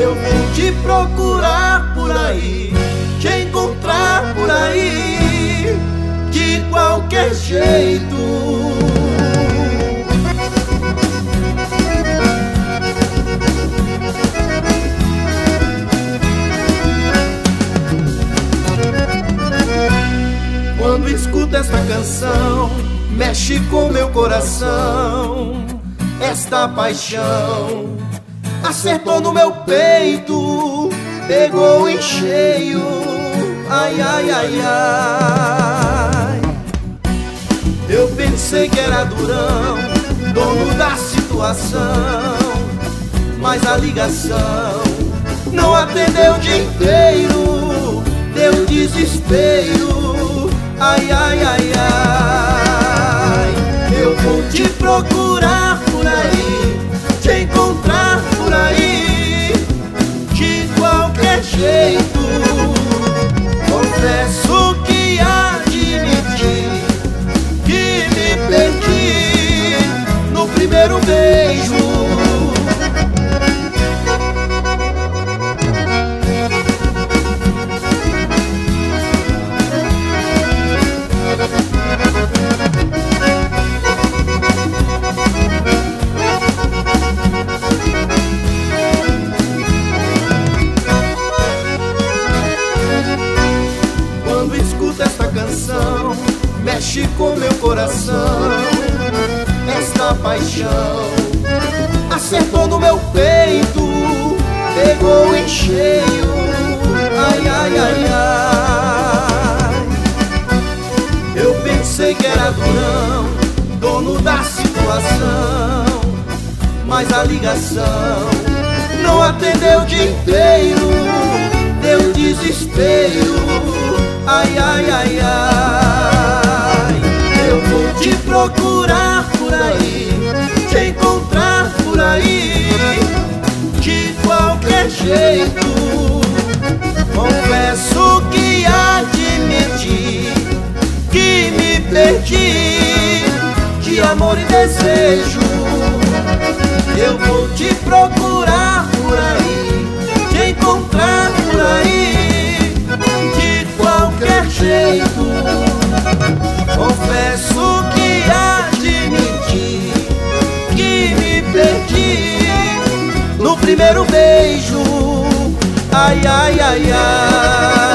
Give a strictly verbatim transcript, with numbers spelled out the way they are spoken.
Eu vou te procurar por aí, te encontrar por aí, de qualquer jeito. Quando escuto esta canção, mexe com meu coração. Esta paixão acertou no meu peito, pegou em cheio. Ai, ai, ai, ai. Eu pensei que era durão, dono da situação, mas a ligação não atendeu o dia inteiro, deu desespero. Ai, ai, ai, ai. Eu vou te procurar por aí, te encontrar por aí, de qualquer jeito. Confesso que admiti que me perdi no primeiro beijo. Quando escuto esta canção, mexe com meu coração. Esta paixão acertou no meu peito, pegou em cheio. Ai, ai, ai, ai. Eu pensei que era durão, dono da situação, mas a ligação não atendeu o dia inteiro, deu desespero. Ai, ai, ai, ai. Eu vou te procurar por aí, te encontrar por aí, de qualquer jeito. Confesso que admiti que me perdi de amor e desejo. Eu vou te procurar por aí, te encontrar por aí, de qualquer jeito. Confesso que admiti que me perdi no primeiro beijo. Ai, ai, ai, ai.